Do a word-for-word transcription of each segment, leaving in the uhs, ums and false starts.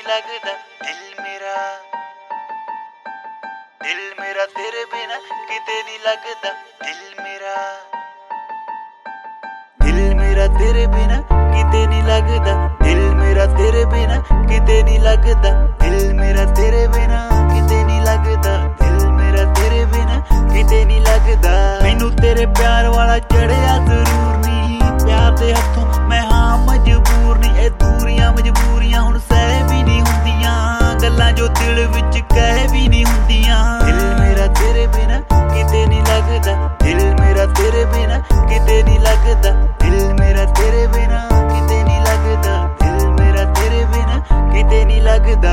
लगदा दिल मेरा दिल मेरा तेरे बिना किते नहीं लगदा दिल मेरा दिल मेरा तेरे बिना किते नहीं लगदा दिल मेरा तेरे बिना किते नहीं लगदा दिल मेरा तेरे बिना किते नहीं लगदा दिल मेरा तेरे बिना किते नहीं लगदा मैनू तेरे प्यार वाला चढ़िया जरूर नहीं प्यार दे हथों मैं हाँ मजबूर नहीं ए दूरियां मजबूरियां हुण सह भी नहीं हुंदियां गल्लां जो दिल विच कह भी नहीं हुंदियां दिल मेरा तेरे बिना किते नहीं लगदा दिल मेरा तेरे बिना किते नहीं लगदा दिल मेरा तेरे बिना किते नहीं लगदा दिल मेरा तेरे बिना किते नहीं लगदा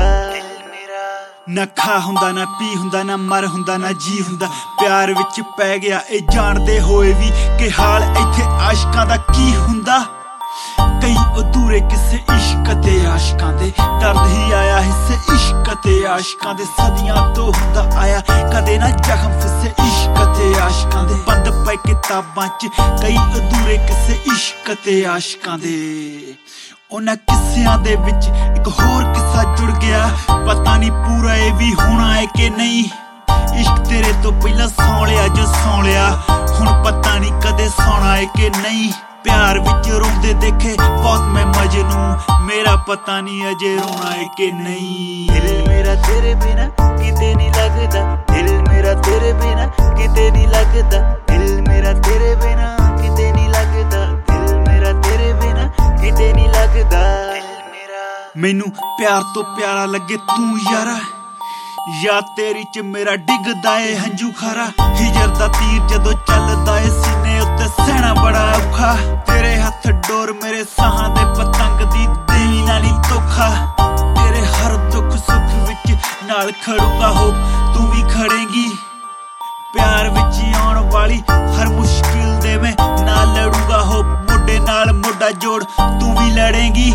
ना खा हुंदा ना पी हुंदा ना मर हुंदा ना जी हुंदा प्यार विच पै गया ए जानदे होए भी कि हाल इत्थे आशिकां दा की हुंदा कई अधूरे किस्से इश्क ते आशिकां दे दर्द ही आया हिस्से इश्क ते आशिकां दे सदियां तो हुंदा आया कदे ना जख्म फिसे इश्क ते आशिकां दे बंद पए किताबां च कई अधूरे किस्से इश्क ते आशिकां दे उन्हां किस्सियां दे विच इक होर किस्सा जुड़ गया पता नहीं पूरा ए भी होना है कि नहीं इश्क तेरे तो पहला सौं लिया जो सौं लिया हुण पता नहीं कदे सौना है कि नहीं प्यार विच रोंदे देखे बहुत मैं मजनू मेरा पता नहीं अजे रोना है कि नहीं दिल मेरा तेरे बिना किते नहीं लगदा दिल मेरा तेरे बिना किते नहीं लगदा दिल मेरा तेरे बिना किते नहीं लगदा दिल मेरा तेरे बिना किते नहीं लगदा मैनू प्यार तो प्यारा लगे तू यारा या तेरी च मेरा डिगदा ए हंजू खारा हिजर दा तीर जदों चलदा ए सीने उत्ते सहना बड़ा औखा तेरे हथ डोर मेरे साहां दे पतंग दी देई ना नी धोखा तेरे हर दुख सुख विच नाल खड़ूंगा हो तू भी खड़ेगी प्यार विच आउण वाली हर मुश्किल दे मैं नाल लड़ूंगा हो मोढे नाल मोढा जोड़ तू भी लड़ेगी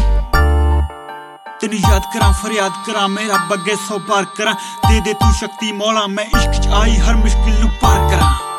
तेनू याद करा फरियाद करा मेरा बग्गे सौ पार करा दे दे तू शक्ति मौला मैं इश्क च आई हर मुश्किल नू पार करा।